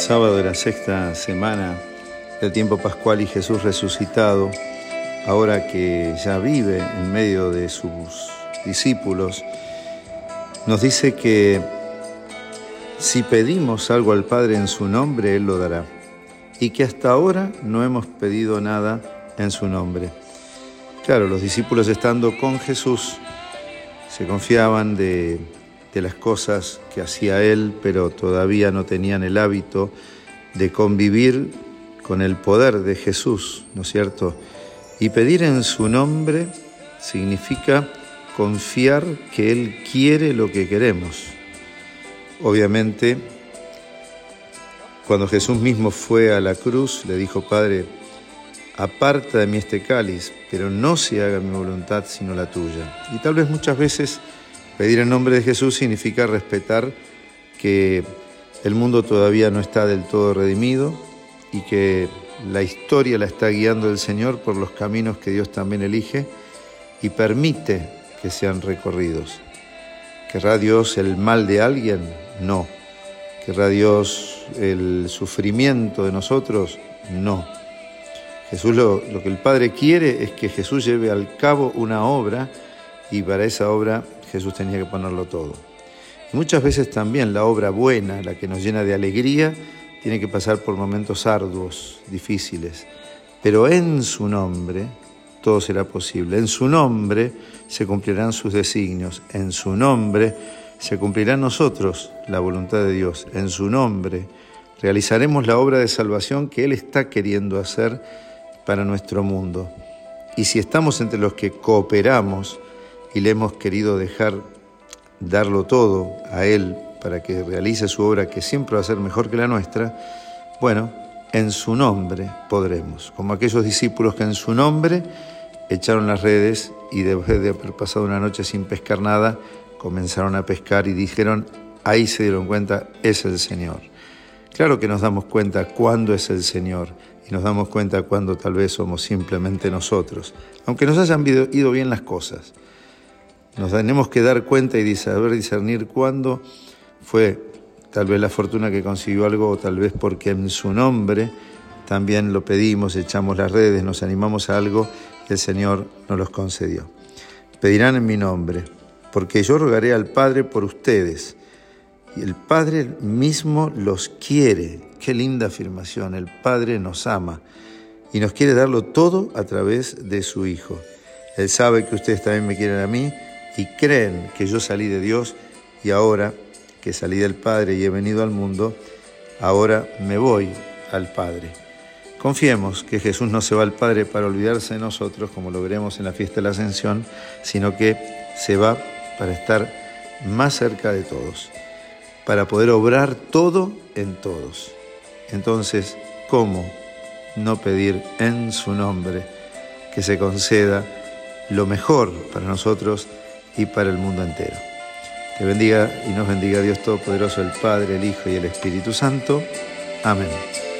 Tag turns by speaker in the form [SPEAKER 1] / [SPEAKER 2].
[SPEAKER 1] Sábado de la sexta semana del tiempo pascual y Jesús resucitado, ahora que ya vive en medio de sus discípulos, nos dice que si pedimos algo al Padre en su nombre, Él lo dará, y que hasta ahora no hemos pedido nada en su nombre. Claro, los discípulos estando con Jesús se confiaban de las cosas que hacía Él, pero todavía no tenían el hábito de convivir con el poder de Jesús, ¿no es cierto? Y pedir en su nombre significa confiar que Él quiere lo que queremos. Obviamente, cuando Jesús mismo fue a la cruz, le dijo: Padre, aparta de mí este cáliz, pero no se haga mi voluntad sino la tuya. Y tal vez muchas veces pedir en nombre de Jesús significa respetar que el mundo todavía no está del todo redimido y que la historia la está guiando el Señor por los caminos que Dios también elige y permite que sean recorridos. ¿Querrá Dios el mal de alguien? No. ¿Querrá Dios el sufrimiento de nosotros? No. Jesús lo que el Padre quiere es que Jesús lleve al cabo una obra, y para esa obra Jesús tenía que ponerlo todo. Y muchas veces también la obra buena, la que nos llena de alegría, tiene que pasar por momentos arduos, difíciles. Pero en su nombre todo será posible. En su nombre se cumplirán sus designios. En su nombre se cumplirá en nosotros la voluntad de Dios. En su nombre realizaremos la obra de salvación que Él está queriendo hacer para nuestro mundo. Y si estamos entre los que cooperamos y le hemos querido darlo todo a Él para que realice su obra, que siempre va a ser mejor que la nuestra, bueno, en su nombre podremos. Como aquellos discípulos que en su nombre echaron las redes y después de haber pasado una noche sin pescar nada, comenzaron a pescar y dijeron, ahí se dieron cuenta, es el Señor. Claro que nos damos cuenta cuándo es el Señor y nos damos cuenta cuándo tal vez somos simplemente nosotros, aunque nos hayan ido bien las cosas. Nos tenemos que dar cuenta y saber discernir cuándo fue tal vez la fortuna que consiguió algo, o tal vez porque en su nombre también lo pedimos, echamos las redes, nos animamos a algo y el Señor nos los concedió. Pedirán en mi nombre, porque yo rogaré al Padre por ustedes, y el Padre mismo los quiere. Qué linda afirmación, el Padre nos ama y nos quiere darlo todo a través de su Hijo. Él sabe que ustedes también me quieren a mí, y creen que yo salí de Dios y ahora que salí del Padre y he venido al mundo, ahora me voy al Padre. Confiemos que Jesús no se va al Padre para olvidarse de nosotros, como lo veremos en la fiesta de la Ascensión, sino que se va para estar más cerca de todos, para poder obrar todo en todos. Entonces, ¿cómo no pedir en su nombre que se conceda lo mejor para nosotros y para el mundo entero? Te bendiga y nos bendiga Dios Todopoderoso, el Padre, el Hijo y el Espíritu Santo. Amén.